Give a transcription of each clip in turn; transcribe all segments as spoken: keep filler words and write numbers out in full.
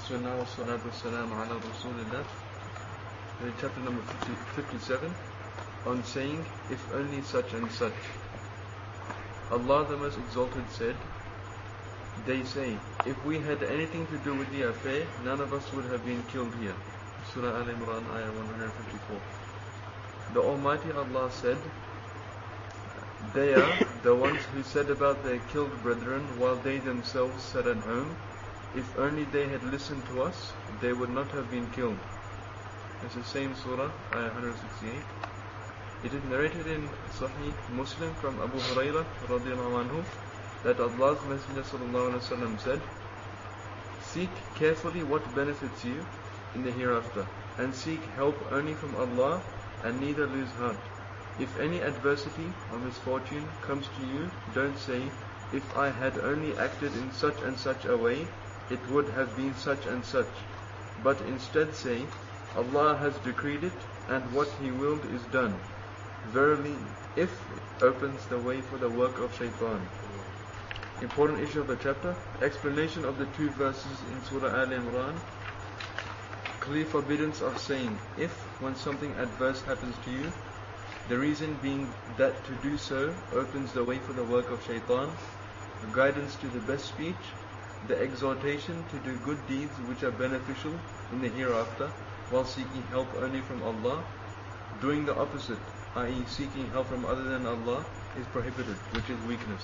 So now, salatu salam ala Rasulillah. In chapter number fifty, fifty-seven, on saying, if only such and such. Allah the Most Exalted said, they say, if we had anything to do with the affair, none of us would have been killed here. Surah Al-Imran, ayah one fifty-four. The Almighty Allah said, they are the ones who said about their killed brethren while they themselves sat at home, if only they had listened to us, they would not have been killed. It's the same surah, ayah one sixty-eight. It is narrated in Sahih Muslim from Abu Hurairah radiallahu anhu that Allah's Messenger sallallahu alaihi wasallam said, seek carefully what benefits you in the hereafter, and seek help only from Allah, and neither lose heart. If any adversity or misfortune comes to you, don't say, if I had only acted in such and such a way, it would have been such and such. But instead say, Allah has decreed it, and what He willed is done. Verily, if it opens the way for the work of shaitan. Important issue of the chapter, explanation of the two verses in Surah Al-Imran. Clear forbiddance of saying, if, when something adverse happens to you, the reason being that to do so opens the way for the work of shaitan, guidance to the best speech, the exhortation to do good deeds which are beneficial in the hereafter, while seeking help only from Allah. Doing the opposite, that is seeking help from other than Allah, is prohibited, which is weakness.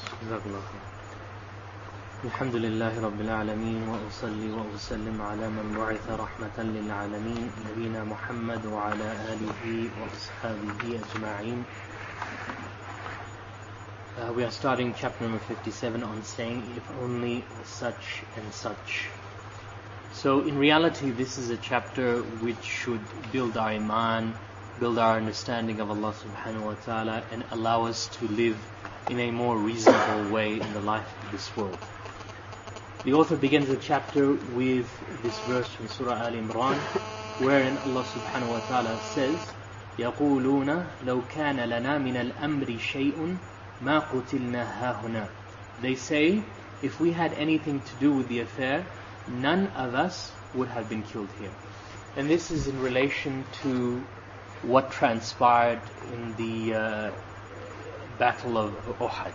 الحمد لله رب العالمين وأصلي وأسلم على من بعث رحمة للعالمين نبينا محمد وعلى آله وأصحابه أجمعين. Uh, we are starting chapter number fifty-seven on saying, if only such and such. So in reality, this is a chapter which should build our iman, build our understanding of Allah subhanahu wa ta'ala, and allow us to live in a more reasonable way in the life of this world. The author begins the chapter with this verse from Surah Al-Imran, wherein Allah subhanahu wa ta'ala says, يَقُولُونَ لَوْ كَانَ لَنَا مِنَ الْأَمْرِ شَيْءٌ مَا قُتِلْنَا هَاهُنَا. They say, if we had anything to do with the affair, none of us would have been killed here. And this is in relation to what transpired in the uh, Battle of Uhud.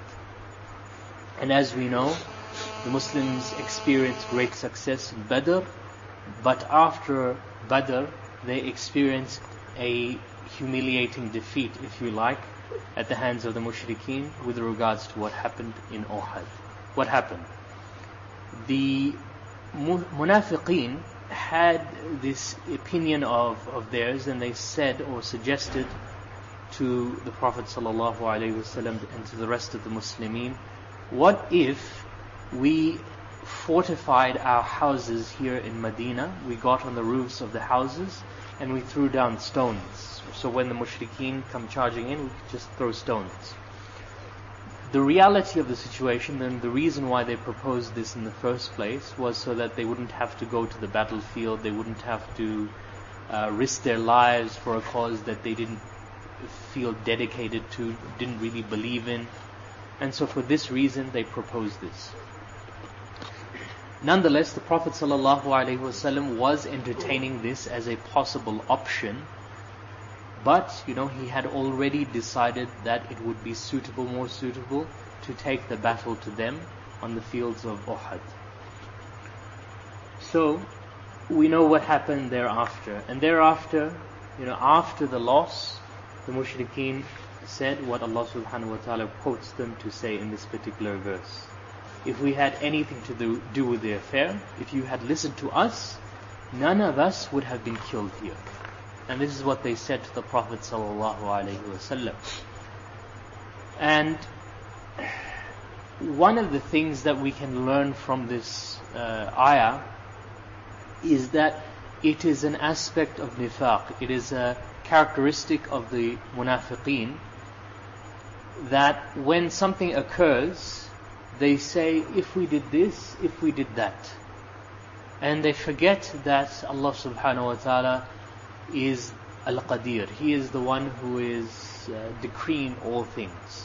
And as we know, the Muslims experienced great success in Badr, but after Badr they experienced a humiliating defeat, if you like, at the hands of the mushrikeen with regards to what happened in Uhud. What happened? The munafiqeen had this opinion of, of theirs, and they said or suggested to the Prophet ﷺ and to the rest of the Muslimin, what if we fortified our houses here in Medina, we got on the roofs of the houses and we threw down stones. So when the mushrikeen come charging in, we could just throw stones. The reality of the situation, and the reason why they proposed this in the first place, was so that they wouldn't have to go to the battlefield, they wouldn't have to uh, risk their lives for a cause that they didn't feel dedicated to, didn't really believe in. And so for this reason they proposed this. Nonetheless, the Prophet ﷺ was entertaining this as a possible option, but you know he had already decided that it would be suitable, more suitable, to take the battle to them on the fields of Uhud. So we know what happened thereafter, and thereafter, you know, after the loss, the mushrikeen said what Allah subhanahu wa ta'ala quotes them to say in this particular verse. If we had anything to do, do with the affair, if you had listened to us, none of us would have been killed here. And this is what they said to the Prophet sallallahu alaihi wasallam. And one of the things that we can learn from this uh, ayah is that it is an aspect of nifaq. It is a characteristic of the munafiqeen that when something occurs, they say, if we did this, if we did that. And they forget that Allah subhanahu wa ta'ala is Al-Qadir. He is the one who is uh, decreeing all things.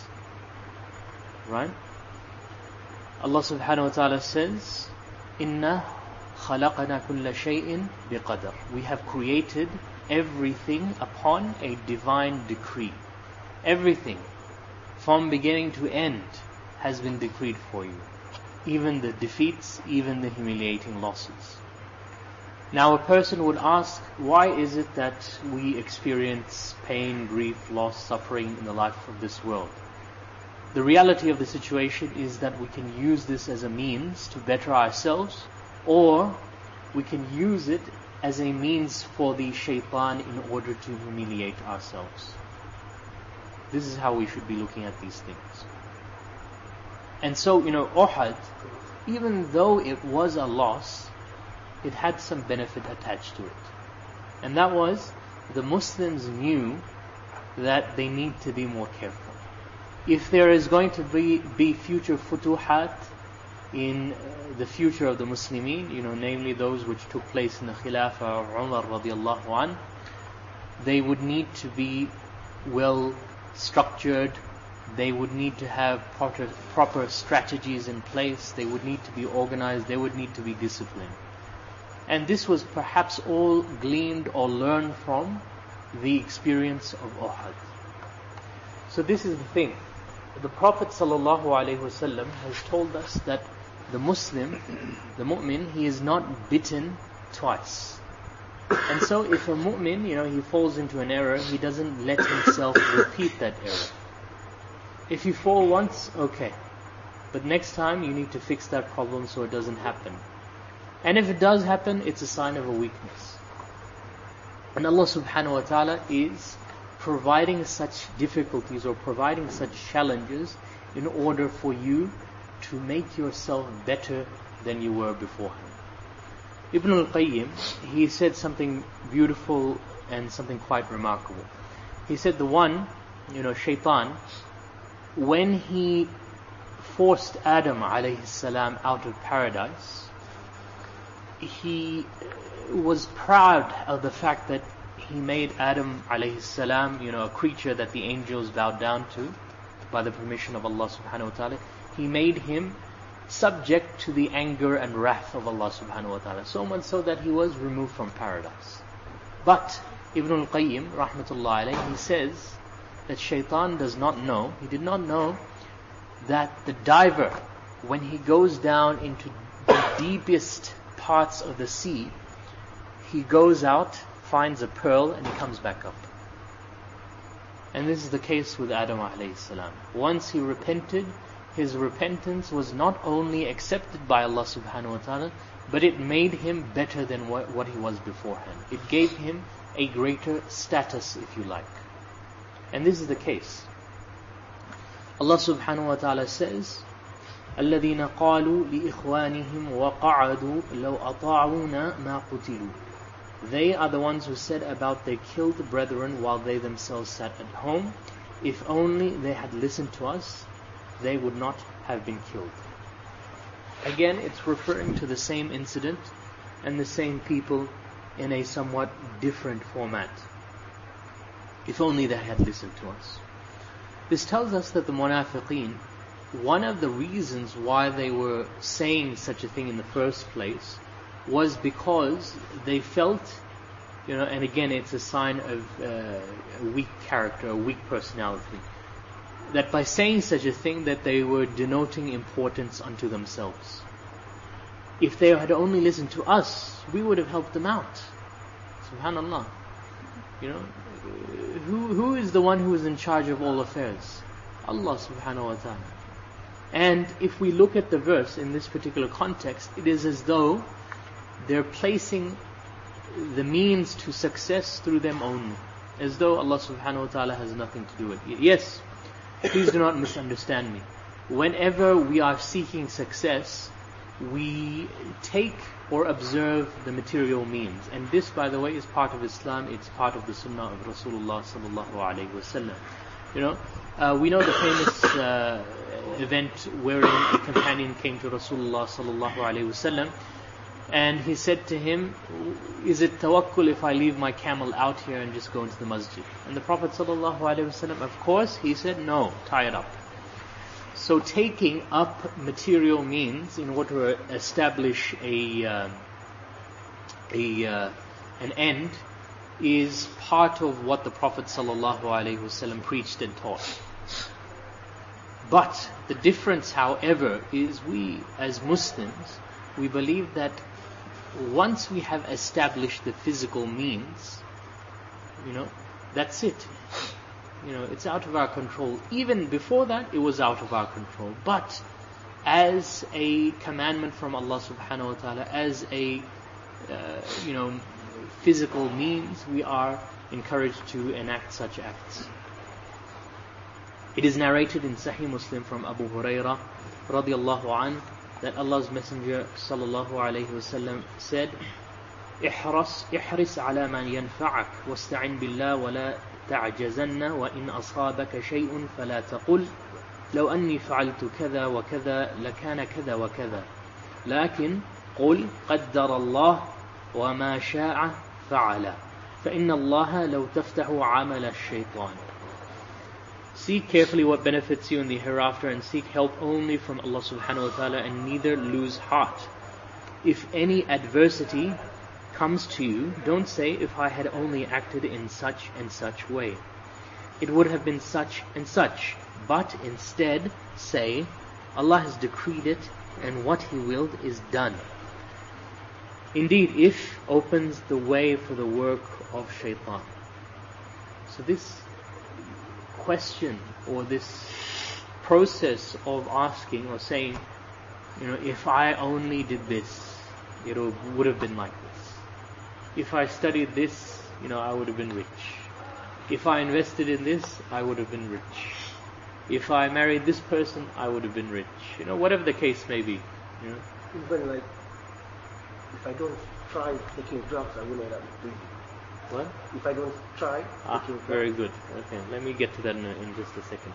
Right? Allah subhanahu wa ta'ala says, Inna خَلَقَنَا كُلَّ شَيْءٍ بِقَدَرٍ. We have created everything upon a divine decree. Everything, from beginning to end, has been decreed for you. Even the defeats, even the humiliating losses. Now a person would ask, why is it that we experience pain, grief, loss, suffering in the life of this world? The reality of the situation is that we can use this as a means to better ourselves, or we can use it as a means for the shaitan in order to humiliate ourselves. This is how we should be looking at these things. And so, you know, Uhud, even though it was a loss, it had some benefit attached to it. And that was, the Muslims knew that they need to be more careful. If there is going to be, be future futuhat in the future of the Muslimin, you know, namely those which took place in the Khilafah of Umar radiallahu anh, they would need to be well structured, they would need to have proper, proper strategies in place, they would need to be organized, they would need to be disciplined. And this was perhaps all gleaned or learned from the experience of Uhud. So this is the thing. The Prophet ﷺ has told us that the Muslim, the mu'min, he is not bitten twice. And so if a mu'min, you know, he falls into an error, he doesn't let himself repeat that error. If you fall once, okay. But next time you need to fix that problem so it doesn't happen. And if it does happen, it's a sign of a weakness. And Allah subhanahu wa ta'ala is providing such difficulties or providing such challenges in order for you to make yourself better than you were beforehand. Ibn al-Qayyim, he said something beautiful and something quite remarkable. He said the one, you know, shaitan, when he forced Adam alayhi salam out of paradise, he was proud of the fact that he made Adam alayhi salam, you know, a creature that the angels bowed down to by the permission of Allah subhanahu wa ta'ala. He made him subject to the anger and wrath of Allah subhanahu wa ta'ala, so much so that he was removed from paradise. But Ibn al-Qayyim rahmatullah alayhi, he says that shaitan does not know, he did not know that the diver, when he goes down into the deepest parts of the sea, he goes out, finds a pearl, and he comes back up. And this is the case with Adam alayhi salam. Once he repented, his repentance was not only accepted by Allah subhanahu wa ta'ala, but it made him better than what, what he was beforehand. It gave him a greater status, if you like. And this is the case. Allah subhanahu wa ta'ala says, الَّذِينَ قَالُوا لِإِخْوَانِهِمْ وَقَعَدُوا لَوْ أَطَاعُونَا مَا قُتِلُوا. They are the ones who said about their killed brethren while they themselves sat at home, if only they had listened to us, they would not have been killed. Again, it's referring to the same incident and the same people in a somewhat different format. If only they had listened to us. This tells us that the munafiqeen, one of the reasons why they were saying such a thing in the first place was because they felt, you know, and again it's a sign of uh, a weak character, a weak personality, that by saying such a thing that they were denoting importance unto themselves. If they had only listened to us, we would have helped them out. Subhanallah. You know, who who is the one who is in charge of all affairs? Allah subhanahu wa ta'ala. And if we look at the verse in this particular context, it is as though they're placing the means to success through them only, as though Allah subhanahu wa ta'ala has nothing to do with it. Yes, please do not misunderstand me. Whenever we are seeking success, we take or observe the material means. And this, by the way, is part of Islam, it's part of the Sunnah of Rasulullah sallallahu alayhi wa sallam. You know, uh, we know the famous uh, event wherein a companion came to Rasulullah sallallahu alayhi wa sallam, and he said to him, is it tawakkul if I leave my camel out here and just go into the masjid? And the Prophet sallallahu alayhi wa sallam, of course, he said, no, tie it up. So taking up material means in order to establish a uh, a uh, an end is part of what the Prophet ﷺ preached and taught. But the difference, however, is we as Muslims, we believe that once we have established the physical means, you know, that's it. You know, it's out of our control. Even before that, it was out of our control. But as a commandment from Allah subhanahu wa ta'ala, as a, uh, you know, physical means, we are encouraged to enact such acts. It is narrated in Sahih Muslim from Abu Hurairah radiyallahu anh that Allah's Messenger sallallahu alayhi wasallam said, احرص احرص على ما ينفعك واستعن بالله ولا تعجزن وإن أصابك شيء فلا تقل لو أني فعلت كذا وكذا لكان كذا وكذا لكن قل قدر الله وما شاء فعل فإن الله لو تفتح عمل الشيطان. Seek carefully what benefits you in the hereafter and seek help only from Allah subhanahu wa ta'ala and neither lose heart. If any adversity comes to you, don't say, if I had only acted in such and such way, it would have been such and such. But instead say, Allah has decreed it and what He willed is done. Indeed, if opens the way for the work of shaitan. So this question or this process of asking or saying, you know, if I only did this, it would have been like this. If I studied this, you know, I would have been rich. If I invested in this, I would have been rich. If I married this person, I would have been rich. You know, whatever the case may be. You know. Even like, if I don't try taking drugs, I will end up doing it. What? If I don't try ah, taking drugs. Very good. Okay, let me get to that in, a, in just a second.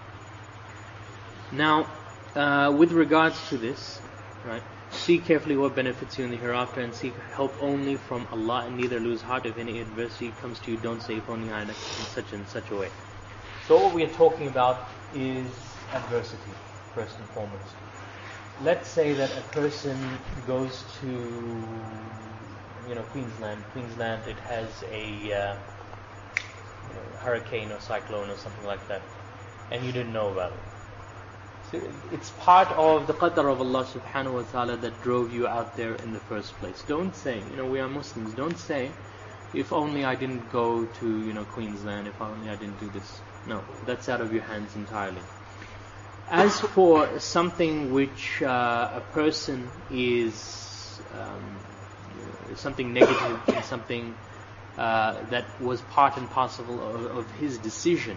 Now, uh, with regards to this, right? Seek carefully what benefits you in the hereafter and seek help only from Allah and neither lose heart. If any adversity comes to you, don't say, if only I had in such and such a way. So what we are talking about is adversity, first and foremost. Let's say that a person goes to, you know, Queensland. Queensland, it has a uh, you know, hurricane or cyclone or something like that, and you didn't know about it. So it's part of the qadr of Allah subhanahu wa ta'ala that drove you out there in the first place. Don't say, you know, we are Muslims, don't say, if only I didn't go to, you know, Queensland, if only I didn't do this. No, that's out of your hands entirely. As for something which uh, a person is, um, something negative and something uh, that was part and parcel of, of his decision,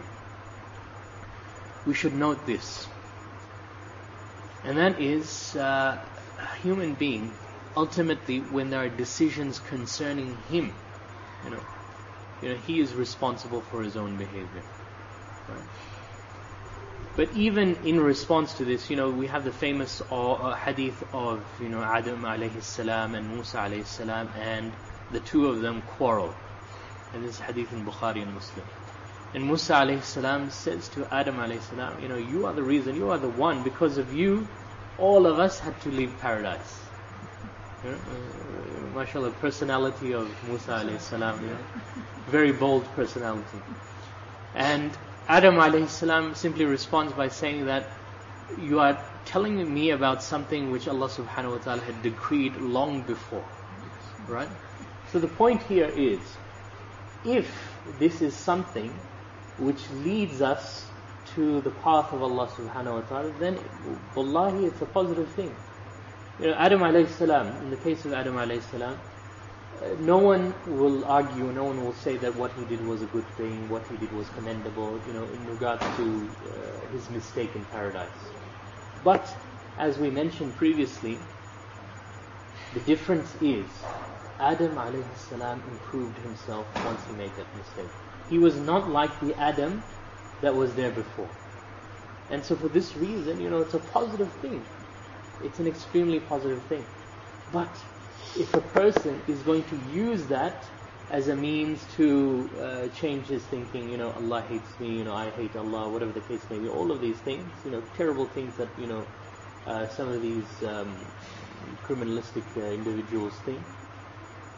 we should note this. And that is, uh, a human being, ultimately, when there are decisions concerning him, you know, you know, he is responsible for his own behavior. Right? But even in response to this, you know, we have the famous uh, hadith of, you know, Adam alayhi salam and Musa alayhi salam, and the two of them quarrel. And this hadith in Bukhari and Muslim. And Musa alayhi salam says to Adam alayhi salam, you know, you are the reason, you are the one, because of you, all of us had to leave paradise. You know, uh, mashallah, personality of Musa alayhi salam, you know, very bold personality. And Adam alayhi salam simply responds by saying that you are telling me about something which Allah subhanahu wa ta'ala had decreed long before. Right? So the point here is, if this is something which leads us to the path of Allah subhanahu wa ta'ala, then wallahi it's a positive thing. You know, Adam alayhi salam, in the case of Adam alayhi salam, uh, no one will argue, no one will say that what he did was a good thing, what he did was commendable, you know, in regards to uh, his mistake in paradise. But, as we mentioned previously, the difference is, Adam alayhi salam improved himself once he made that mistake. He was not like the Adam that was there before. And so for this reason, you know, it's a positive thing. It's an extremely positive thing. But if a person is going to use that as a means to uh, change his thinking, you know, Allah hates me, you know, I hate Allah, whatever the case may be, all of these things, you know, terrible things that, you know, uh, some of these um, criminalistic uh, individuals think,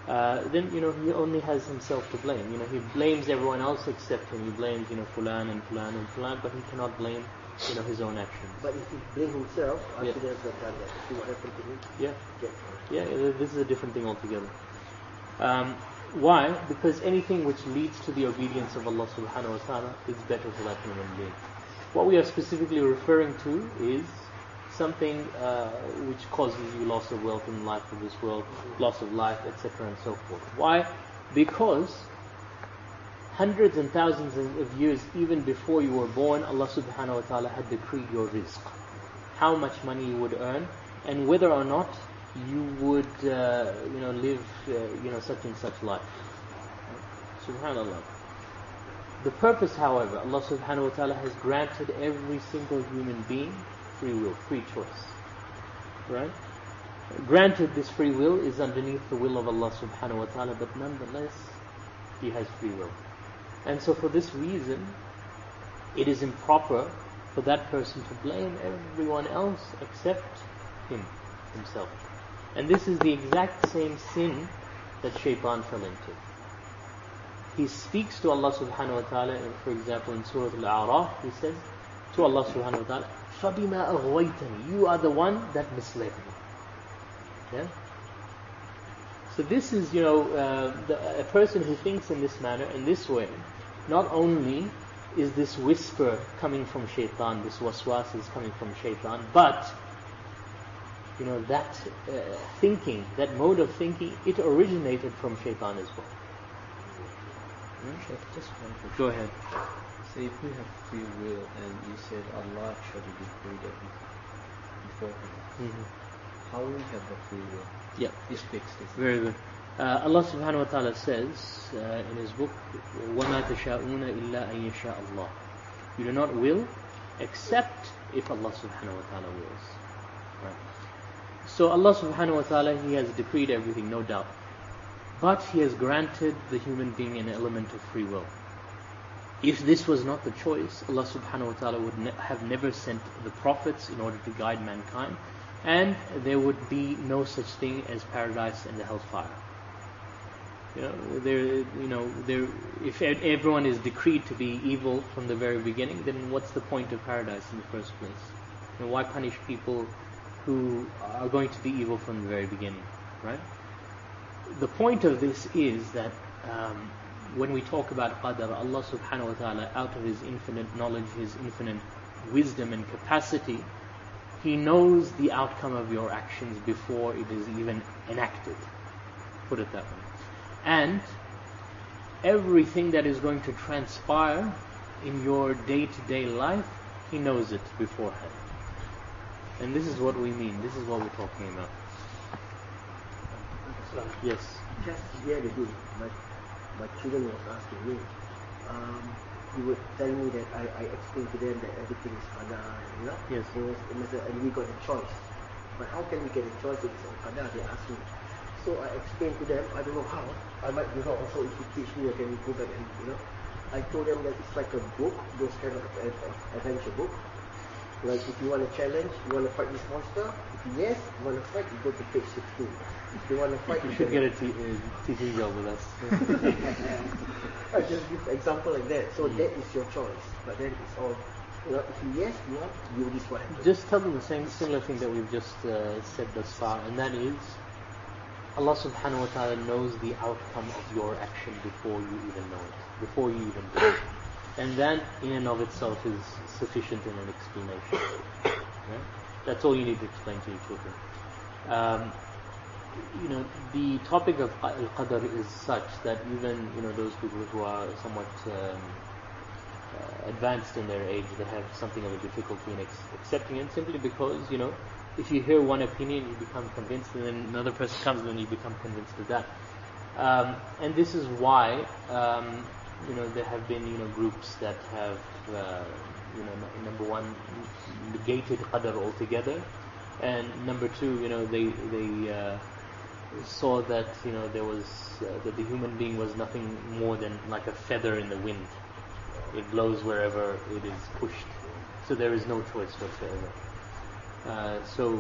uh, then you know he only has himself to blame. You know he blames everyone else except him. He blames you know fulan and fulan and fulan, but he cannot blame you know his own actions. But if he blame himself, I Yeah. should have done that. See what happened to him? Yeah, Okay. yeah. uh, This is a different thing altogether. Um, why? Because anything which leads to the obedience of Allah Subhanahu wa Taala is better for that human being. What we are specifically referring to is something uh, which causes you loss of wealth in life of this world, loss of life, et cetera, and so forth. Why? Because hundreds and thousands of years, even before you were born, Allah Subhanahu wa Taala had decreed your rizq, how much money you would earn, and whether or not you would, uh, you know, live, uh, you know, such and such life. Subhanallah. The purpose, however, Allah Subhanahu wa Taala has granted every single human being free will, free choice. Right? Granted, this free will is underneath the will of Allah Subhanahu wa Taala, but nonetheless, He has free will. And so for this reason, it is improper for that person to blame everyone else except him, himself. And this is the exact same sin that Shaitan fell into. He speaks to Allah Subhanahu wa Taala, and for example in Surah Al-A'raf, he says to Allah Subhanahu wa Taala, فَبِمَا أَغْوَيْتَنِي, you are the one that misled me. Yeah? So this is, you know, uh, the, a person who thinks in this manner, in this way, not only is this whisper coming from Shaitan, this waswas is coming from Shaitan, but you know that uh, thinking, that mode of thinking, it originated from Shaitan as well. Sheikh, just one question. Go ahead. So if we have free will and you said Allah actually decreed everything beforehand, Mm-hmm. how we have the free will? Yeah. It's fixed. Isn't Very good. Uh, Allah Subhanahu wa Taala says uh, in His book, وَمَا تَشَاءُونَ إِلَّا أَن يَشَاءَ اللَّهُ. You do not will except if Allah Subhanahu wa Taala wills. Right. So Allah Subhanahu wa Taala, He has decreed everything, no doubt. But He has granted the human being an element of free will. If this was not the choice, Allah Subhanahu wa Taala would ne- have never sent the prophets in order to guide mankind, and there would be no such thing as paradise and the hellfire. You know, there, you know, there. If everyone is decreed to be evil from the very beginning, then what's the point of paradise in the first place? And why punish people who are going to be evil from the very beginning, right? The point of this is that um, when we talk about qadar, Allah Subhanahu wa Taala, out of His infinite knowledge, His infinite wisdom and capacity, He knows the outcome of your actions before it is even enacted. Put it that way. And everything that is going to transpire in your day-to-day life, He knows it beforehand. And this is what we mean. This is what we're talking about. Yes. Just the other day, my, my children was asking me, um, he would tell me that I, I explained to them that everything is qadar, you know? Yes. It was, it was a, and we got a choice. But how can we get a choice if it's on qadar? They asked me. So I explained to them, I don't know how, I might be wrong, so if you teach me, I can go back and, you know. I told them that it's like a book, those kind of uh, adventure book. Like if you want a challenge, you want to fight this monster, if yes, you want to fight, you go to page sixteen. If you want to fight, You you should can- get a te- uh, teaching job with us. I just give an example like that. So that is your choice. But then it's all, you know, if you yes, you want, you this what happens. Just tell them the same similar thing that we've just uh, said thus far, and that is Allah Subhanahu wa Taala knows the outcome of your action before you even know it, before you even do it, and that in and of itself is sufficient in an explanation. Right? That's all you need to explain to your children. Um, you know, the topic of al-qadr is such that even you know those people who are somewhat um, uh, advanced in their age, they have something of a difficulty in ex- accepting it, simply because you know if you hear one opinion, you become convinced, and then another person comes, and then you become convinced of that. Um, and this is why um, you know there have been you know groups that have uh, you know n- number one negated qadr altogether, and number two, you know they they uh, saw that you know there was uh, that the human being was nothing more than like a feather in the wind. It blows wherever it is pushed, so there is no choice whatsoever. Uh, so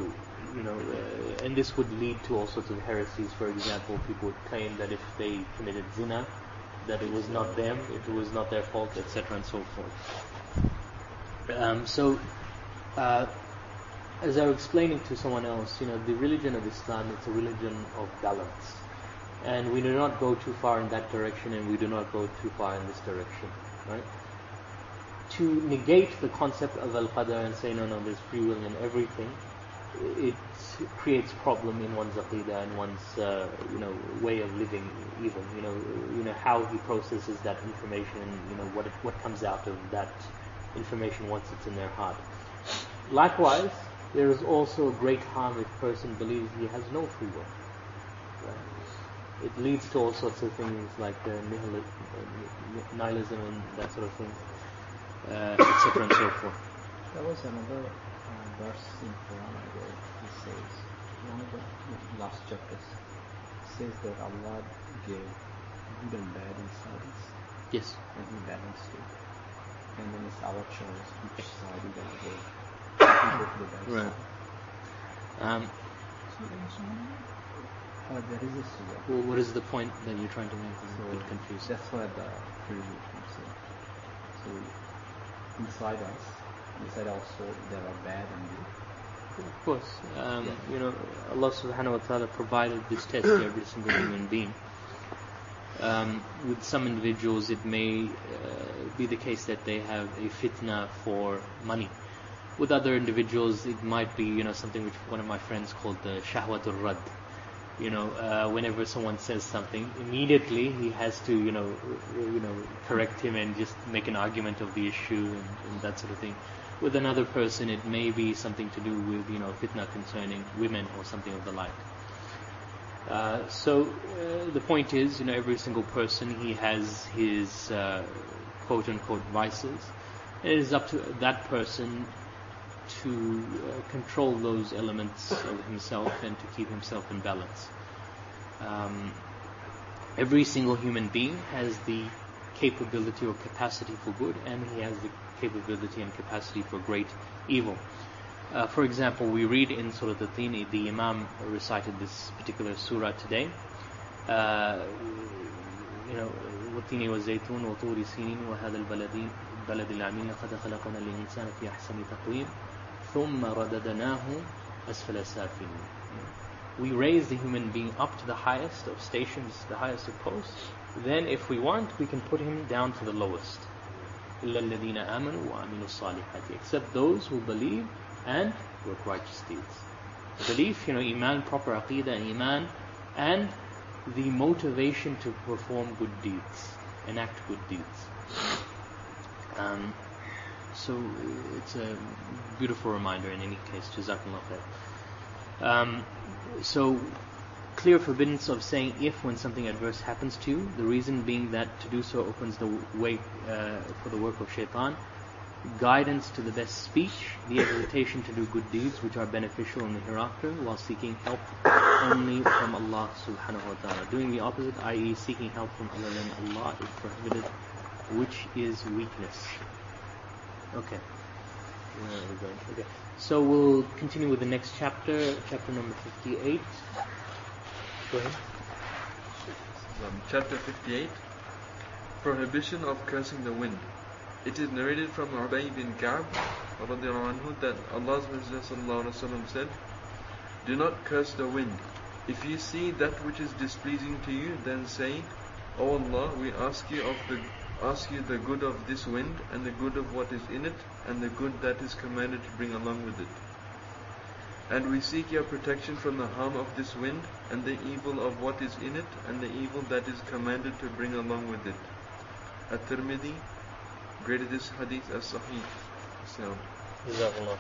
you know, uh, and this would lead to all sorts of heresies. For example, people would claim that if they committed zina, that it was not them, it was not their fault, et cetera, and so forth. Um, so, uh, as I was explaining to someone else, you know, the religion of Islam, it's a religion of balance. And we do not go too far in that direction, and we do not go too far in this direction, right? To negate the concept of al-qadar and say, no, no, there's free will in everything, it creates problem in one's aqidah and one's, uh, you know, way of living even, you know, you know, how he processes that information, you know, what it, what comes out of that information once it's in their heart. Likewise, there is also a great harm if a person believes he has no free will. Right? It leads to all sorts of things like uh, nihil- uh, nihilism and that sort of thing, uh, et cetera and so forth. There was another uh, verse in Quran where it says, one of the last chapters says that Allah gave good and bad inside us. Yes. And He balanced it. And then it's our choice which side we want to go. We can go to the bad Right. side. Um, Uh, there is a surah. well, what is the point that you're trying to make? I'm So a bit confused. that's why the free will comes in. So inside us, inside our soul, there are bad and good. Of course, um, Yeah. you know, Allah subhanahu wa ta'ala provided this test to every single human being. Um, with some individuals, it may uh, be the case that they have a fitna for money. With other individuals, it might be, you know, something which one of my friends called the shahwatul rad. You know, uh, whenever someone says something, immediately he has to, you know, you know, correct him and just make an argument of the issue and, and that sort of thing. With another person, it may be something to do with, you know, fitna concerning women or something of the like. Uh, so uh, the point is, you know, every single person, he has his uh, quote-unquote vices. It is up to that person to uh, control those elements of himself and to keep himself in balance. Um, every single human being has the capability or capacity for good, and he has the capability and capacity for great evil. Uh, for example, we read in Surah At-Tin, the Imam recited this particular surah today. Uh, you know, وَالتِّينِ وَالزَّيْتُونِ وَطُورِ سِينِينَ وَهَذَا الْبَلَدِ الْبَلَدِ الْأَمِينِ لَقَدْ خَلَقْنَا الْإِنسَانَ فِي أَحْسَنِ تَقْوِيمٍ ثُمَّ رَدَدْنَاهُ أَسْفَلَ سَافِلِينَ. We raise the human being up to the highest of stations, the highest of posts. Then, if we want, we can put him down to the lowest. إِلَّا الَّذِينَ آمَنُوا وَعَمِلُوا الصَّالِحَاتِ. Except those who believe and work righteous deeds. Belief, you know, iman, proper aqidah, iman, and the motivation to perform good deeds, enact good deeds. Um, so it's a beautiful reminder in any case. Jazakallah khair. Um, so clear forbiddance of saying if when something adverse happens to you, the reason being that to do so opens the way uh, for the work of shaitan. Guidance to the best speech, the exhortation to do good deeds which are beneficial in the hereafter, while seeking help only from Allah subhanahu wa ta'ala. Doing the opposite, that is seeking help from other than Allah, is prohibited, which is weakness. Okay. Where are we going? Okay. So we'll continue with the next chapter, chapter number fifty-eight. Go ahead. Um, chapter fifty-eight, Prohibition of cursing the wind. It is narrated from Ubay bin Ka'b radiallahu anhu that Allah's Messenger sallallahu alaihi wasallam said, "Do not curse the wind. If you see that which is displeasing to you, then say, O Allah, we ask you of the ask you the good of this wind and the good of what is in it and the good that is commanded to bring along with it. And we seek your protection from the harm of this wind and the evil of what is in it and the evil that is commanded to bring along with it." At-Tirmidhi graded this hadith as sahih. So, Jazakallah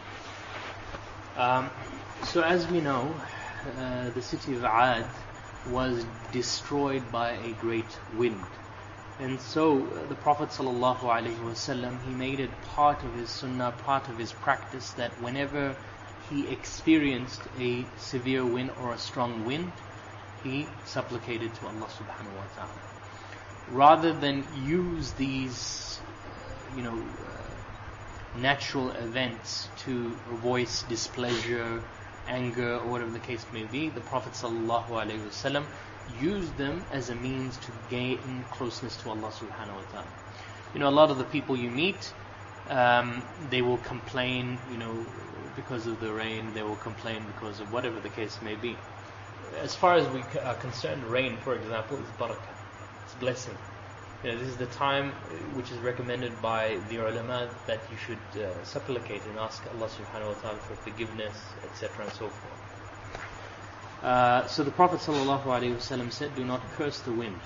khair. Um, so as we know, uh, the city of Ad was destroyed by a great wind. And so uh, the Prophet sallallahu alaihi wasallam, he made it part of his sunnah, part of his practice, that whenever he experienced a severe wind or a strong wind, he supplicated to Allah subhanahu wa ta'ala. Rather than use these you know, uh, natural events to voice displeasure anger, or whatever the case may be, the Prophet ﷺ used them as a means to gain closeness to Allah subhanahu wa ta'ala. You know, a lot of the people you meet, um, they will complain, you know, because of the rain, they will complain because of whatever the case may be. As far as we are concerned, rain, for example, is barakah, it's blessing. You know, this is the time which is recommended by the ulama that you should uh, supplicate and ask Allah subhanahu wa ta'ala for forgiveness, et cetera and so forth. Uh, so the Prophet sallallahu alaihi wasallam said, do not curse the wind.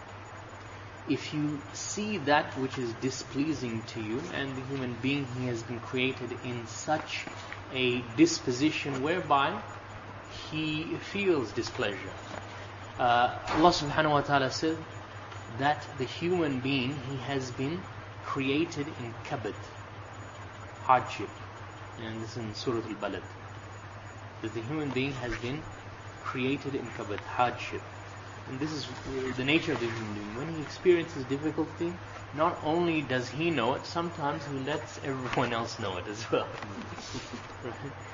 If you see that which is displeasing to you, and the human being, he has been created in such a disposition whereby he feels displeasure. Uh, Allah subhanahu wa ta'ala said that the human being, he has been created in kabad, hardship. And this is in Surah Al-Balad. That the human being has been created in kabad, hardship. And this is the nature of the human being. When he experiences difficulty, not only does he know it, sometimes he lets everyone else know it as well. Right?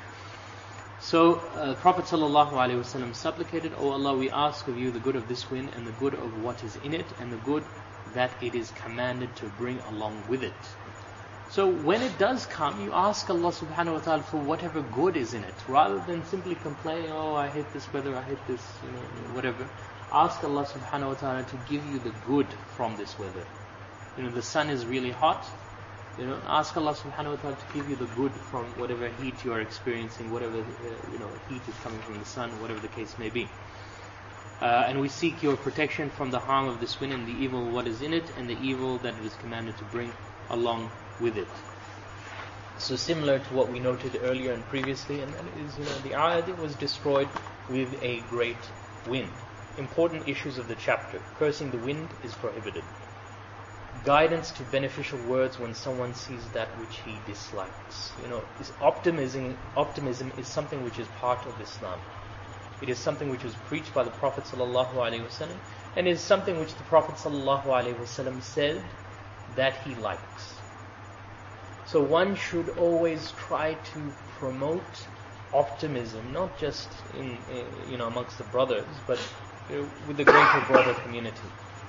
So, uh, Prophet ﷺ supplicated, O Allah, we ask of you the good of this wind and the good of what is in it and the good that it is commanded to bring along with it. So when it does come, you ask Allah subhanahu wa ta'ala for whatever good is in it, rather than simply complain, oh, I hate this weather, I hate this, you know, whatever. Ask Allah subhanahu wa ta'ala to give you the good from this weather. You know, the sun is really hot. You know, ask Allah subhanahu wa ta'ala to give you the good from whatever heat you are experiencing, whatever uh, you know heat is coming from the sun, whatever the case may be. Uh, and we seek your protection from the harm of this wind and the evil what is in it, and the evil that it is commanded to bring along with it. So similar to what we noted earlier and previously, and that is, you know, the ayat was destroyed with a great wind. Important issues of the chapter: cursing the wind is prohibited. Guidance to beneficial words when someone sees that which he dislikes. You know, is optimism, optimism is something which is part of Islam. It is something which was preached by the Prophet ﷺ, and is something which the Prophet ﷺ said that he likes. So one should always try to promote optimism, not just in, you know, amongst the brothers, but you know, with the greater brother community.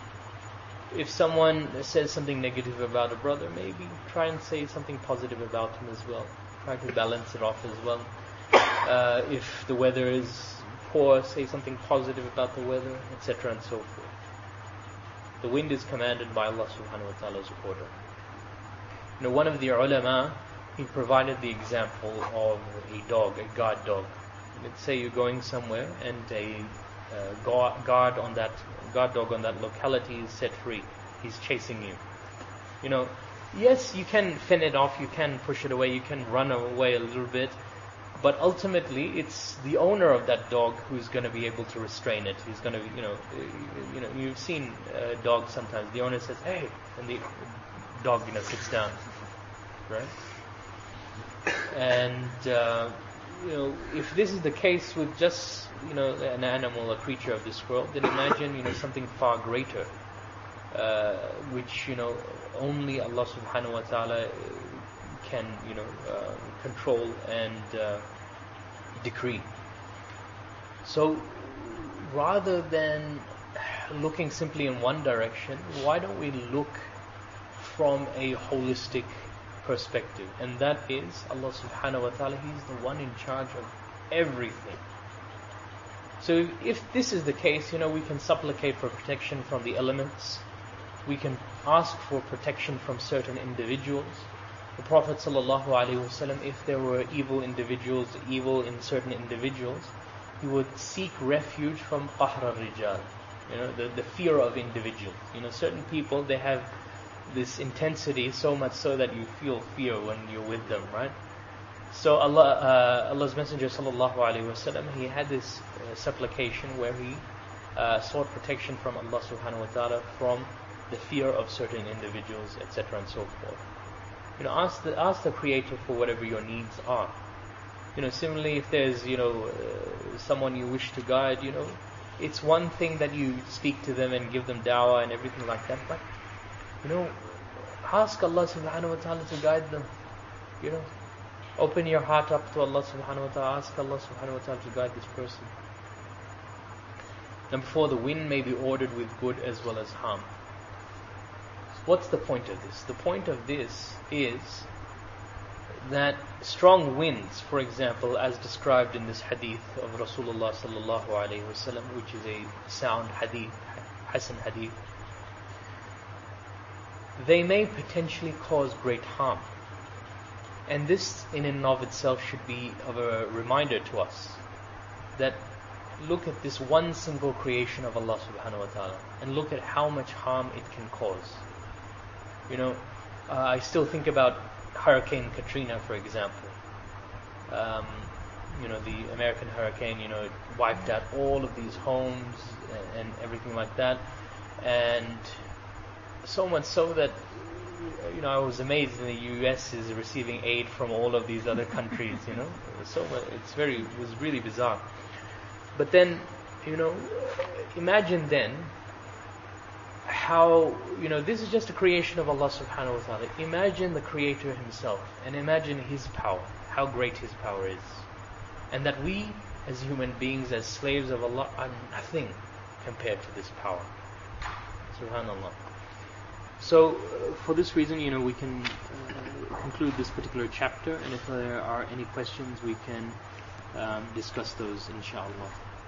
If someone says something negative about a brother, maybe try and say something positive about him as well. Try to balance it off as well. Uh, if the weather is poor, say something positive about the weather, et cetera and so forth. The wind is commanded by Allah subhanahu wa ta'ala's order. You know, one of the ulama, he provided the example of a dog, a guard dog. Let's say you're going somewhere and a uh, guard, guard on that guard dog on that locality is set free. He's chasing you. You know, yes, you can fend it off, you can push it away, you can run away a little bit, but ultimately it's the owner of that dog who's going to be able to restrain it. He's going to, you know, you know, you've seen uh, dogs sometimes. The owner says, "Hey," and the dog, you know, sits down, right? And uh, you know, if this is the case with just, you know, an animal, a creature of this world, then imagine, you know, something far greater, uh, which, you know, only Allah subhanahu wa ta'ala can, you know, uh, control and uh, decree. So rather than looking simply in one direction, why don't we look from a holistic perspective? And that is Allah subhanahu wa ta'ala, He's the one in charge of everything. So if this is the case, you know, we can supplicate for protection from the elements. We can ask for protection from certain individuals. The Prophet ﷺ, if there were evil individuals, evil in certain individuals, he would seek refuge from qahr al-rijal, you know, the, the fear of individuals. You know, certain people, they have this intensity so much so that you feel fear when you're with them, right? So Allah, uh, Allah's Messenger sallallahu alaihi wasallam, he had this uh, supplication where he uh, sought protection from Allah subhanahu wa ta'ala from the fear of certain individuals, et cetera and so forth. You know, ask the ask the Creator for whatever your needs are. You know, similarly, if there's, you know, uh, someone you wish to guide, you know, it's one thing that you speak to them and give them da'wah and everything like that, but you know, ask Allah subhanahu wa ta'ala to guide them. You know, Open your heart up to Allah subhanahu wa ta'ala. Ask Allah subhanahu wa ta'ala to guide this person. Number four, the wind may be ordered with good as well as harm. What's the point of this? The point of this is that strong winds, for example, as described in this hadith of Rasulullah sallallahu alaihi wasallam, which is a sound hadith, Hasan hadith, they may potentially cause great harm. And this in and of itself should be of a reminder to us that look at this one single creation of Allah subhanahu wa ta'ala and look at how much harm it can cause. You know, uh, I still think about Hurricane Katrina, for example. Um, you know, the American hurricane, you know, it wiped out all of these homes and, and everything like that. And so much so that, you know, I was amazed in the U S is receiving aid from all of these other countries, you know. So it's very, it was really bizarre. But then, you know, imagine then how, you know, this is just a creation of Allah subhanahu wa ta'ala. Imagine the Creator Himself and imagine His power, how great His power is. And that we, as human beings, as slaves of Allah, are nothing compared to this power. Subhanallah. So, uh, for this reason, you know, we can uh, conclude this particular chapter, and if there are any questions, we can um, discuss those, inshallah.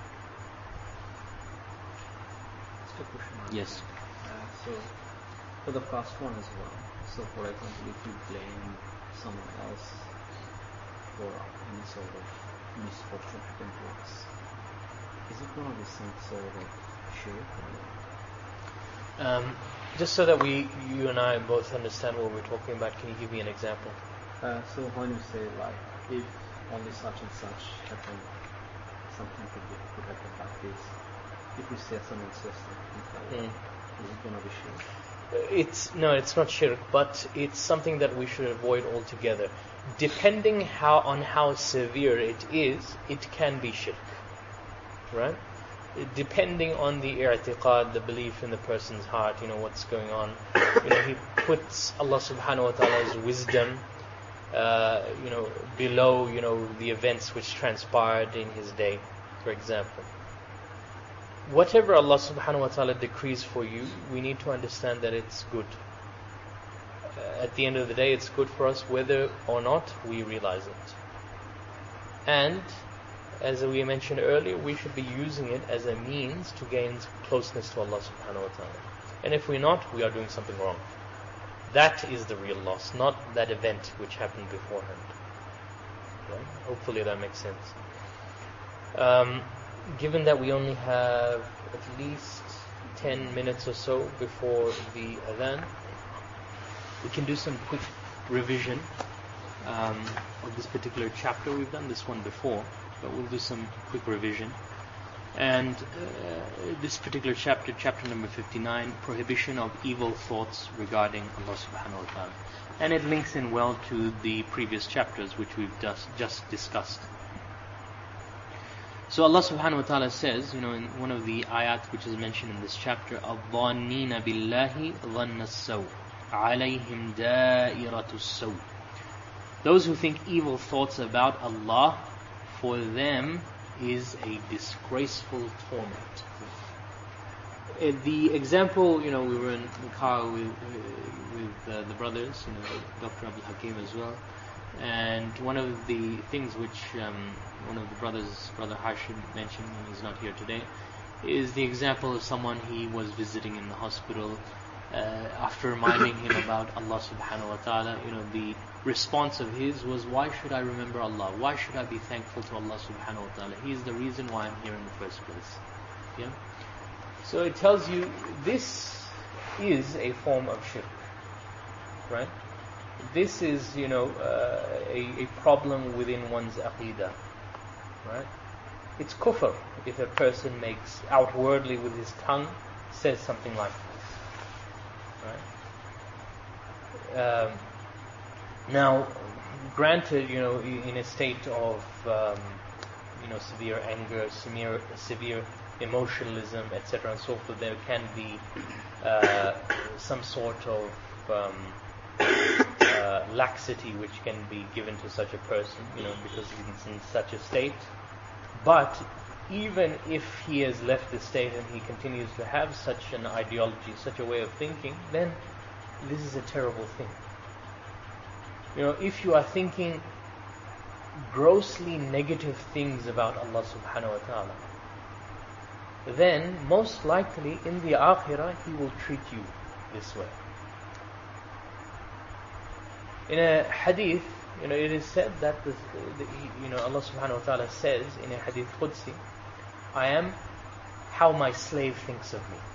Just a question. Yes. Uh, so, for the first one as well. So, for example, if you blame someone else for any sort of misfortune happen to us, is it going to be some sort of shirk? Um, just so that we, you and I both understand what we're talking about, can you give me an example? Uh, so when you say like, if only such and such happen, something could, be, could happen like this. If we say someone says something like that, Mm. is it going to be shirk? It's no, it's not shirk, but it's something that we should avoid altogether. Depending how on how severe it is, it can be shirk, right? Depending on the i'tiqad, the belief in the person's heart, you know what's going on. You know, he puts Allah subhanahu wa ta'ala's wisdom, uh, you know, below, you know, the events which transpired in his day, for example. Whatever Allah subhanahu wa ta'ala decrees for you, we need to understand that it's good. Uh, at the end of the day, it's good for us whether or not we realize it. And as we mentioned earlier, we should be using it as a means to gain closeness to Allah subhanahu wa ta'ala. And if we're not, we are doing something wrong. That is the real loss, not that event which happened beforehand. Right? Hopefully that makes sense. Um, given that we only have at least ten minutes or so before the adhan, we can do some quick revision um, of this particular chapter. We've done this one before, but we'll do some quick revision. And uh, this particular chapter, chapter number fifty-nine, prohibition of evil thoughts regarding Allah subhanahu wa ta'ala. And it links in well to the previous chapters which we've just, just discussed. So Allah subhanahu wa ta'ala says, you know, in one of the ayat which is mentioned in this chapter, الظَّانِّينَ بِاللَّهِ ظَنَّ السَّوْءِ عَلَيْهِمْ دَائِرَةُ السَّوْءِ. Those who think evil thoughts about Allah, for them is a disgraceful torment. Uh, the example, you know, we were in the car with, uh, with uh, the brothers, you know, Doctor Abdul Hakim as well, and one of the things which um, one of the brothers, Brother Hashim, mentioned when he's not here today, is the example of someone he was visiting in the hospital. Uh, after reminding him about Allah subhanahu wa ta'ala, you know, the response of his was, why should I remember Allah? Why should I be thankful to Allah subhanahu wa ta'ala? He is the reason why I'm here in the first place. Yeah. So it tells you this is a form of shirk, right? This is, you know, uh, a, a problem within one's aqidah, right? It's kufr if a person makes outwardly with his tongue says something like this. Right? Um, now, granted, you know, in a state of, um, you know, severe anger, severe, severe emotionalism, et cetera, and so forth, there can be uh, some sort of um, uh, uh, laxity which can be given to such a person, you know, because he's in such a state. But even if he has left the state and he continues to have such an ideology, such a way of thinking, then this is a terrible thing. You know, if you are thinking grossly negative things about Allah subhanahu wa ta'ala, then most likely in the akhirah He will treat you this way. In a hadith, you know, it is said that the, the, you know, Allah subhanahu wa ta'ala says in a hadith Qudsi, I am how my slave thinks of me.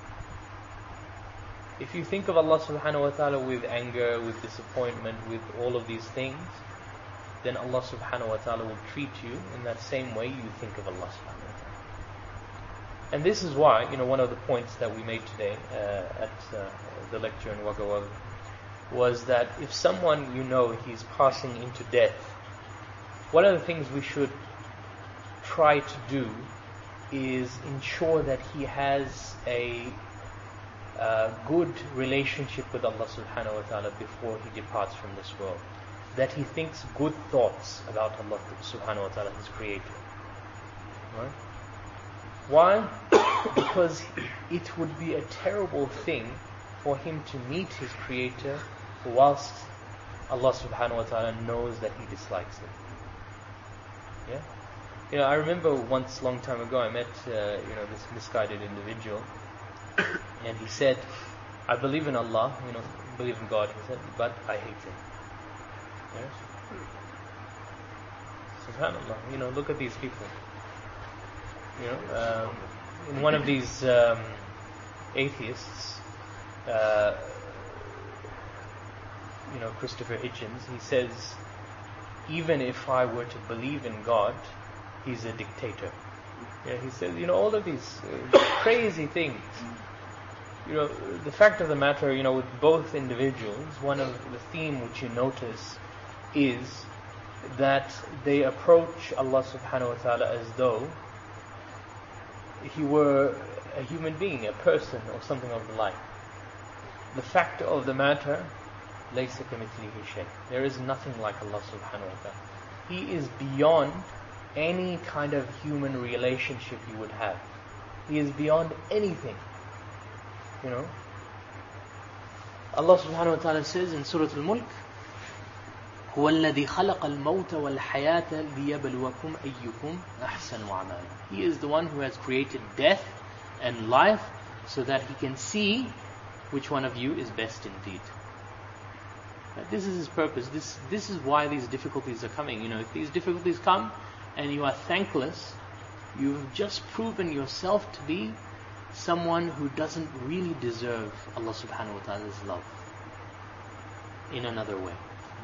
If you think of Allah subhanahu wa ta'ala with anger, with disappointment, with all of these things, then Allah subhanahu wa ta'ala will treat you in that same way you think of Allah subhanahu wa ta'ala. And this is why, you know, one of the points that we made today uh, at uh, the lecture in Wagga Wagga was that if someone, you know, he's passing into death, one of the things we should try to do is ensure that he has a uh, good relationship with Allah subhanahu wa ta'ala before he departs from this world. That he thinks good thoughts about Allah subhanahu wa ta'ala, His Creator. Right? Why? Because it would be a terrible thing for him to meet his Creator whilst Allah subhanahu wa ta'ala knows that he dislikes him. Yeah? You know, I remember once, long time ago, I met uh, you know, this misguided individual, and he said, I believe in Allah, you know, believe in God, he said, but I hate Him. Yes? Subhanallah, you know, look at these people. You know, um, in one of these um, atheists, uh, you know, Christopher Hitchens, he says, even if I were to believe in God, He's a dictator. Yeah, he says, you know, all of these uh, crazy things. You know, the fact of the matter, you know, with both individuals, one of the theme which you notice is that they approach Allah subhanahu wa ta'ala as though He were a human being, a person, or something of the like. The fact of the matter, لَيْسَ كَمِثْلِهِ شَيْءٍ. There is nothing like Allah subhanahu wa ta'ala. He is beyond any kind of human relationship you would have. He is beyond anything. You know, Allah subhanahu wa ta'ala says in Surah Al-Mulk, هو الذي خلق الموت والحياة ليبلوكم أيكم أحسن عملا. He is the one who has created death and life so that He can see which one of you is best indeed. This is His purpose. This this is why these difficulties are coming. You know, if these difficulties come and you are thankless, you've just proven yourself to be someone who doesn't really deserve Allah subhanahu wa ta'ala's love in another way.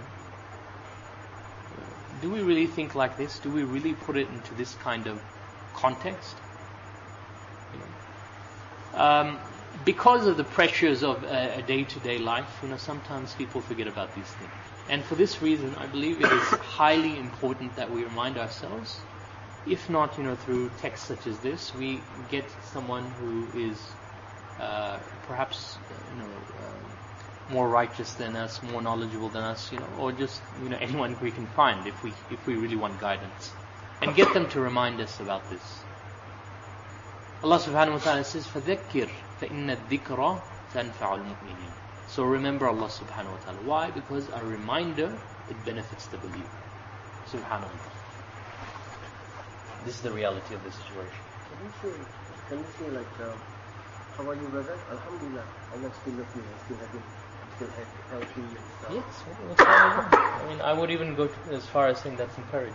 Do we really think like this? Do we really put it into this kind of context? You know? um, because of the pressures of a, a day-to-day life, you know, sometimes people forget about these things. And for this reason, I believe it is highly important that we remind ourselves. If not, you know, through texts such as this, we get someone who is uh, perhaps, you know, uh, more righteous than us, more knowledgeable than us, you know, or just, you know, anyone we can find if we if we really want guidance, and get them to remind us about this. Allah subhanahu wa ta'ala says, فَذَكِّرْ فَإِنَّ الذِّكْرَ تَنْفَعُ الْمُؤْمِنِينَ. So remember Allah subhanahu wa ta'ala. Why? Because a reminder, it benefits the believer. Subhanallah. This is the reality of the situation. Can you say, can you say like, uh, how are you, brother? Alhamdulillah, Allah still loves me, I still have him, I'm still healthy and stuff. Yes, what's wrong with that? I mean, I would even go to, as far as saying that's encouraged.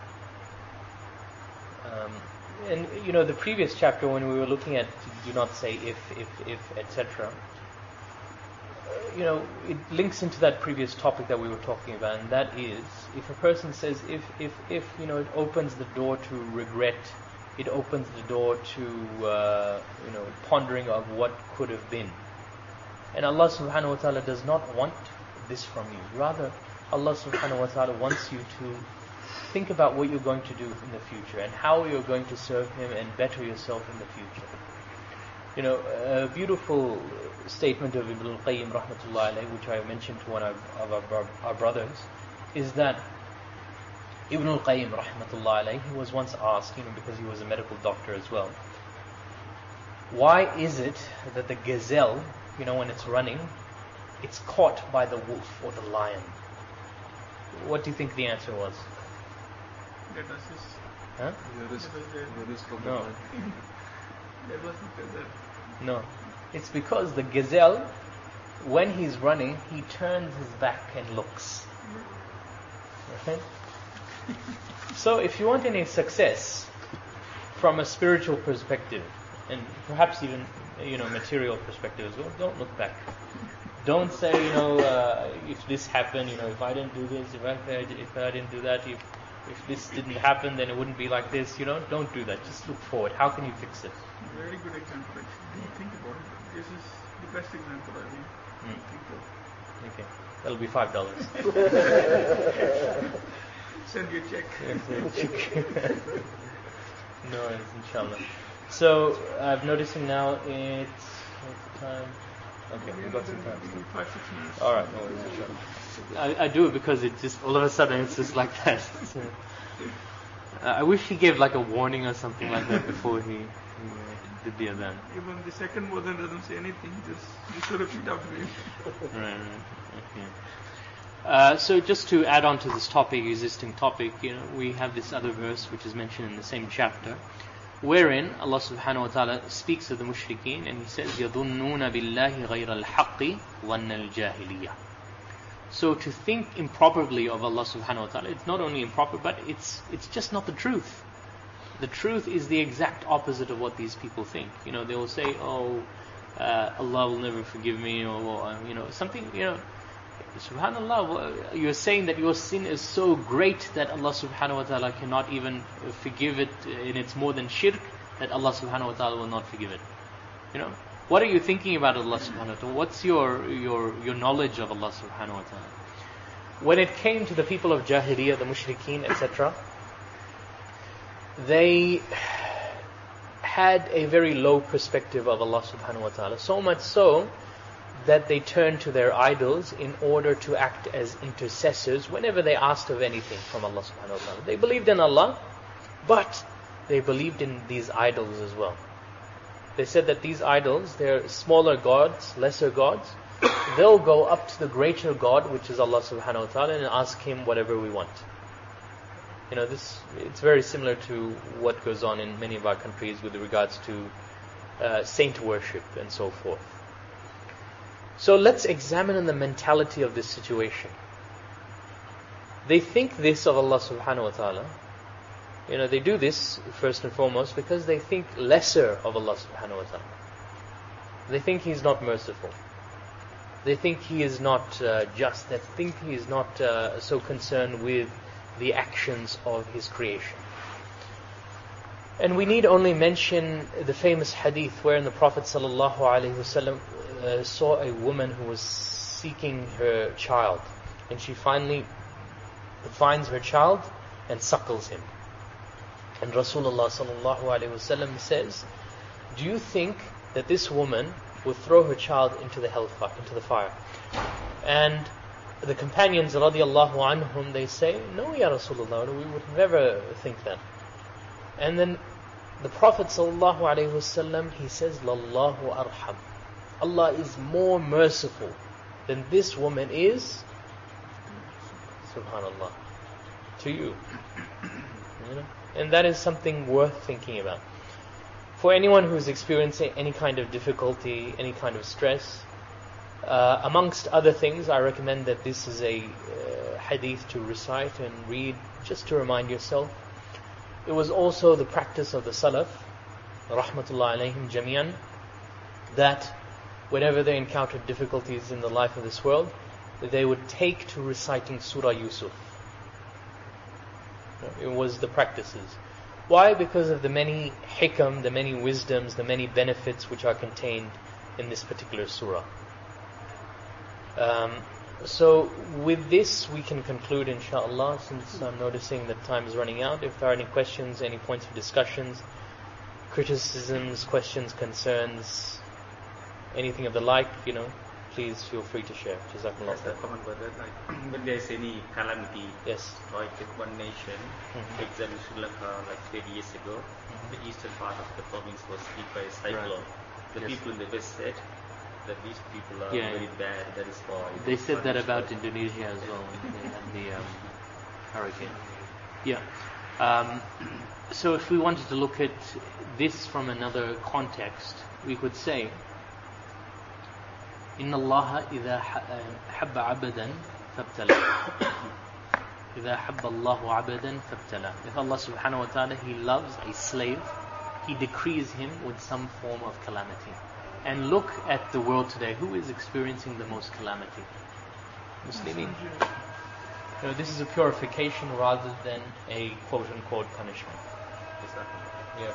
Um, and you know, the previous chapter when we were looking at do not say if, if, if, et cetera. You know, it links into that previous topic that we were talking about, and that is, if a person says if, if, if, you know, it opens the door to regret, it opens the door to, uh, you know, pondering of what could have been. And Allah subhanahu wa ta'ala does not want this from you. Rather, Allah subhanahu wa ta'ala wants you to think about what you're going to do in the future and how you're going to serve Him and better yourself in the future. You know, a beautiful statement of Ibn al-Qayyim rahmatullahi alayhi, which I mentioned to one of, of our, our brothers, is that Ibn al-Qayyim rahmatullahi alayhi, he was once asked, you know, because he was a medical doctor as well, why is it that the gazelle, you know, when it's running, it's caught by the wolf or the lion? What do you think the answer was? That was his. Huh? The risk, the risk of the No. lion. That was because that. No. It's because the gazelle, when he's running, he turns his back and looks. Right? So if you want any success from a spiritual perspective, and perhaps even, you know, material perspective as well, don't look back. Don't say, you know, uh, if this happened, you know, if I didn't do this, if I, if I didn't do that, if if this didn't happen, then it wouldn't be like this. You know, don't do that. Just look forward. How can you fix it? Very good example. Actually. Do you think about it? This is the best example I think. Mm. think of. Okay, that'll be five dollars. Send you a check. No worries, inshallah. So I'm noticing now it's what's the time? Okay, we've got some time. Five, six minutes. All right, no worries, inshallah. I, I do it because it just all of a sudden it's just like that. So, uh, I wish he gave like a warning or something like that before he, he uh, did the adhan. Even the second version doesn't say anything. Just just to repeat after me. Right, right. Okay. Uh, so just to add on to this topic, existing topic, you know, we have this other verse which is mentioned in the same chapter, wherein Allah subhanahu wa ta'ala speaks of the mushrikeen and He says, يَظُنُّونَ بِاللَّهِ غَيْرَ الْحَقِّ وَأَنَّ الْجَاهِلِيَّةِ. So to think improperly of Allah subhanahu wa ta'ala, it's not only improper, but it's it's just not the truth. The truth is the exact opposite of what these people think. You know, they will say, oh, uh, Allah will never forgive me, or, you know, something, you know, subhanallah, you're saying that your sin is so great that Allah subhanahu wa ta'ala cannot even forgive it, and it's more than shirk, that Allah subhanahu wa ta'ala will not forgive it. You know, what are you thinking about Allah subhanahu wa ta'ala? What's your, your, your knowledge of Allah subhanahu wa ta'ala? When it came to the people of Jahiliyyah, the mushrikeen, et cetera, they had a very low perspective of Allah subhanahu wa ta'ala, so much so that they turned to their idols in order to act as intercessors whenever they asked of anything from Allah subhanahu wa ta'ala. They believed in Allah, but they believed in these idols as well. They said that these idols, they're smaller gods, lesser gods. They'll go up to the greater God, which is Allah subhanahu wa ta'ala, and ask Him whatever we want. You know, this, it's very similar to what goes on in many of our countries with regards to uh, saint worship and so forth. So let's examine the mentality of this situation. They think this of Allah subhanahu wa ta'ala. You know, they do this first and foremost because they think lesser of Allah subhanahu wa ta'ala. They think He's not merciful. They think He is not uh, just. They think He is not uh, so concerned with the actions of His creation. And we need only mention the famous hadith wherein the Prophet sallallahu alaihi wasallam uh, saw a woman who was seeking her child, and she finally finds her child and suckles him. And Rasulullah sallallahu alaihi wasallam says, "Do you think that this woman would throw her child into the hellfire, into the fire?" And the companions radiallahu anhum, they say, "No, Ya Rasulullah, we would never think that." And then the Prophet sallallahu alaihi wasallam, he says, "Lallahu arham." Allah is more merciful than this woman is, subhanallah, to you. You know? And that is something worth thinking about. For anyone who is experiencing any kind of difficulty, any kind of stress, uh, amongst other things, I recommend that this is a uh, hadith to recite and read just to remind yourself. It was also the practice of the Salaf, rahmatullah alayhim jami'an, that whenever they encountered difficulties in the life of this world, they would take to reciting Surah Yusuf. It was the practices. Why? Because of the many hikam, the many wisdoms, the many benefits which are contained in this particular surah. Um, so with this we can conclude, inshaAllah, since I'm noticing that time is running out. If there are any questions, any points of discussions, criticisms, questions, concerns, anything of the like, you know, please feel free to share. Jazakumullah As a khair. common brother, like when there is any calamity, Yes. like in one nation, Mhm. for example, Sri Lanka, like thirty years ago, the eastern part of the province was hit by a cyclone. The Yes. people in the west said that these people are Yeah, very yeah. bad. That is why They said that punished about by- Indonesia as well when they had the um, hurricane. Yeah. Um, so if we wanted to look at this from another context, we could say, إن الله إذا حب عبدا فابتلى. إذا حب الله عبدا فابتلى. If Allah subhanahu wa ta'ala, He loves a slave, He decrees him with some form of calamity. And look at the world today. Who is experiencing the most calamity? Muslimin. So this is a purification rather than a quote-unquote punishment. Yeah.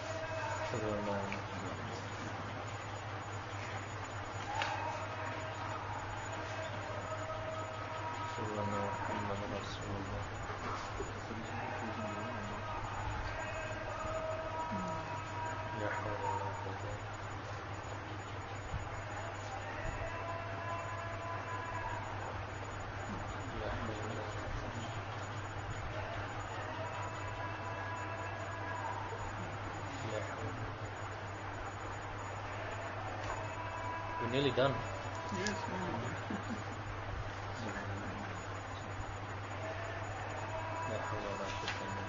We're nearly done. Yes, no. لا حول ولا قوة إلا بالله.